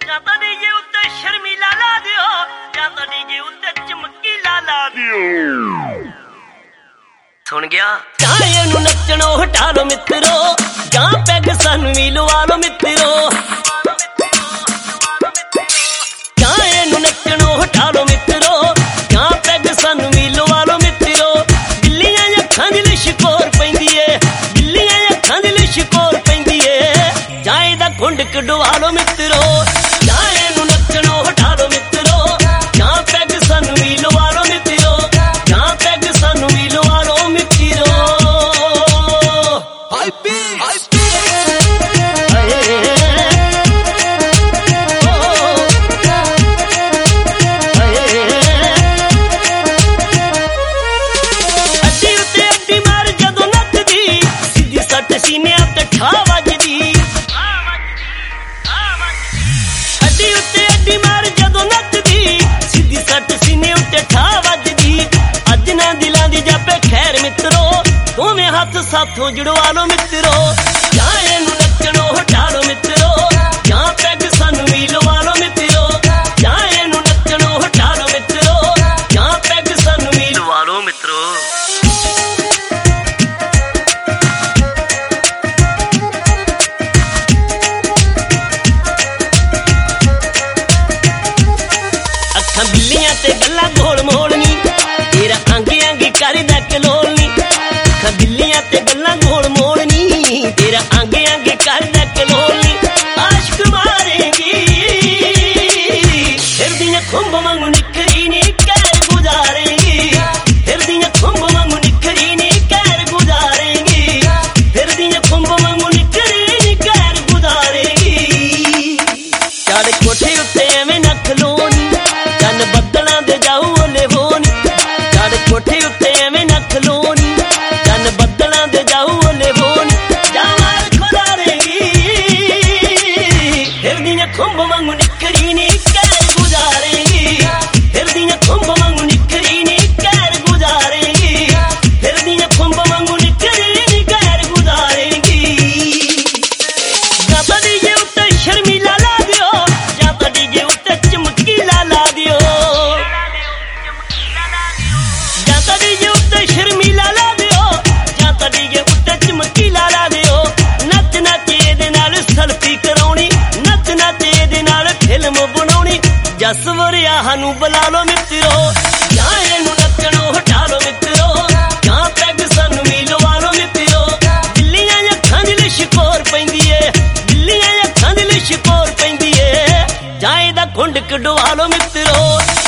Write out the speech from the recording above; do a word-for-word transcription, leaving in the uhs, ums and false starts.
ਜਾਂ ਤਾਂ ਡੀਜੇ ਉੱਤੇ ਸ਼ਰਮੀਲਾ ਲਾ ਦਿਓ, ਜਾਂ ਤਾਂ ਡੀਜੇ ਉੱਤੇ ਚਮਕੀਲਾ ਲਾ ਦਿਓ। ਸੁਣ ਗਿਆ ਚਾਹੇ ਨੂੰ ਨੱਚਣੋਂ ਹਟਾ ਲੋ ਮਿੱਤਰੋ, ਜਾਂ ਪੈਗ ਸਾਨੂੰ ਵੀ ਲਵਾ ਲੋ ਮਿੱਤਰੋ। ਚਾਹੇ ਨੂੰ ਨੱਚਣੋਂ ਹਟਾ ਲੋ ਮਿੱਤਰੋ, ਜਾਂ ਪੈਗ ਸਾਨੂੰ ਵੀ ਲਵਾ ਲੋ ਮਿੱਤਰੋ। ਬਿੱਲੀਆਂ ਅੱਖਾਂ ਦੀ ਲਿਸ਼ਕੋਰ ਪੈਂਦੀ ਏ, ਬਿੱਲੀਆਂ ਅੱਖਾਂ ਦੀ ਲਿਸ਼ਕੋਰ ਪੈਂਦੀ ਏ। ਚਾਹੇ ਦਾ ਘੁੰਡ ਕਢਵਾ ਲੋ ਮਿੱਤਰੋ, ਚਾਹੇ ਨੂੰ ਨੱਚਣੋਂ ਹਟਾ ਲੋ ਮਿੱਤਰੋ, ਜਾਂ ਪੈਗ ਸਾਨੂੰ ਵੀ ਲਵਾ ਲੋ ਮਿੱਤਰੋ, ਜਾਂ ਪੈਗ ਸਾਨੂੰ ਵੀ ਲਵਾ ਲੋ ਮਿੱਤਰੋ। ਹਾਈਪੀ ਸੀਨਿਆਂ ਤੇ ਠਾ ਵੱਜਦੀ, ਅੱਡੀ ਉੱਤੇ ਅੱਡੀ ਮਾਰ ਜਦੋਂ ਨੱਚਦੀ, ਸਿੱਧੀ ਸੱਟ ਸੀਨੇ ਉੱਤੇ ਠਾ ਵੱਜਦੀ। ਅੱਜ ਨਾ ਦਿਲਾਂ ਦੀ ਜਾਪੇ ਖੈਰ ਮਿੱਤਰੋ, ਦੋਵੇਂ ਹੱਥ ਸਾਥੋਂ ਜੁੜਵਾ ਲੋ ਮਿੱਤਰੋ। ਜਾਂ ਇਹਨੂੰ ਨੱਚਣੋਂ ਹਟਾ ਲੋ ਮਿੱਤਰੋ, ਜਾਂ ਪੈਗ ਸਾਨੂੰ ਵੀ ਲਵਾ ਲੋ ਮਿੱਤਰੋ। ਜਾਂ ਇਹਨੂੰ ਨੱਚਣੋਂ ਹਟਾ ਲੋ ਮਿੱਤਰੋ, ਜਾਂ ਪੈਗ ਸਾਨੂੰ ਵੀ ਲਵਾ ਲੋ ਮਿੱਤਰੋ। ਬਿੱਲੀਆਂ ਤੇ ਗੱਲਾਂ ਗੋਲ ਮੋਲ ਨੀ, ਤੇਰਾ ਅੰਗ ਅੰਗ ਕਰਦਾ ਕਲੋਲ ਨੀ। ਅੱਖਾਂ ਬਿੱਲੀਆਂ ਤੇ ਗੱਲਾਂ ਗੋਲ ਮੋਲ ਨੀ, ਤੇਰਾ ਅੰਗ ਅੰਗ ਕਰਦਾ ਕਲੋਲ ਨੀ। ਆਸ਼ਕ ਮਾਰੇਗੀ ਫਿਰਦੀਆਂ ਖੁੰਭ ਵਾਂਗੂ ਨਿਖਰੀ ਨੀ, ਕਹਿਰ ਗੁਜ਼ਾਰੇਗੀ। ਫਿਰਦੀਆਂ ਖੁੰਭ ਵਾਂਗੂ ਨਿਖਰੀ ਨੀ, ਕਹਿਰ ਗੁਜ਼ਾਰੇਗੀ। ਫਿਰਦੀਆਂ ਖੁੰਭ ਵਾਂਗੂ ਨਿਖਰੀ ਨੀ, ਕਹਿਰ ਗੁਜ਼ਾਰੇਗੀ। ਚੜ ਕੋਠੇ ਉੱਤੇ ਐਵੇਂ ਨਾ ਖਲੋ ਨੀ, ਚੰਨ ਬੱਦਲਾਂ ਦੇ ਜਾਊ ਓਲੇ ਹੋ ਨੀ। ਚੜ ਕੋਠੇ ਉੱਤੇ ਐਵੇਂ ਨਾ ਖਲੋ ਨੀ, ਚੰਨ ਬੱਦਲਾਂ ਦੇ ਜਾਊ ਓਲੇ ਹੋ ਨੀ। ਜਾਵਾਰ ਖੁਦਾਰੇਗੀ ਫਿਰਦੀਆਂ ਖੁੰਭ ਵਾਂਗੂ ਨਿਖਰੀ ਨੀ, ਕਹਿਰ ਗੁਜ਼ਾਰੇਗੀ। ਫਿਰਦੀਆਂ ਖੁੰਭ ਵਾਂਗੂ ਨਿਖਰੀ ਨੀ, ਕਹਿਰ ਗੁਜ਼ਾਰੇਗੀ। ਫਿਰਦੀਆਂ ਖੁੰਭ ਵਾਂਗੂ ਨਿਖਰੀ ਨੀ, ਕਹਿਰ ਗੁਜ਼ਾਰੇਗੀ। ਜਾਂ ਤਾਂ ਡੀਜੇ ਉੱਤੇ ਸ਼ਰਮੀਲਾ ਲਾ ਦਿਓ, ਜਾਂ ਤਾਂ ਡੀਜੇ ਉੱਤੇ ਚਮਕੀਲਾ ਲਾ ਦਿਓ। ਜਾਂ ਤਾਂ ਡੀਜੇ ਉੱਤੇ ਸ਼ਰਮੀਲਾ ਲਾ ਦਿਓ, ਜਾਂ ਤਾਂ ਡੀਜੇ ਉੱਤੇ ਚਮਕੀਲਾ ਲਾ ਦਿਓ। ਨੱਚ ਨੱਚ ਇਹਦੇ ਨਾਲ ਸੈਲਫੀ ਕਰਾਉਣੀ, ਨੱਚ ਨੱਚ ਇਹਦੇ ਨਾਲ ਫਿਲਮ ਬਣਾਉਣੀ। ਜਸ ਵਰਿਆਹ ਨੂੰ ਬੁਲਾ ਲੋ ਮਿੱਤਰੋ, ਜਾਂ ਇਹਨੂੰ ਨੱਚਣੋਂ ਹਟਾ ਲੋ ਮਿੱਤਰੋ, ਜਾਂ ਪੈਗ ਸਾਨੂੰ ਵੀ ਲਵਾ ਲੋ ਮਿੱਤਰੋ। ਬਿੱਲੀਆਂ ਅੱਖਾਂ ਦੀ ਲਿਸ਼ਕੋਰ ਪੈਂਦੀ ਏ, ਬਿੱਲੀਆਂ ਅੱਖਾਂ ਦੀ ਲਿਸ਼ਕੋਰ ਪੈਂਦੀ ਏ। ਜਾਂ ਇਹਦਾ ਘੁੰਡ ਕਢਵਾ ਲੋ ਮਿੱਤਰੋ।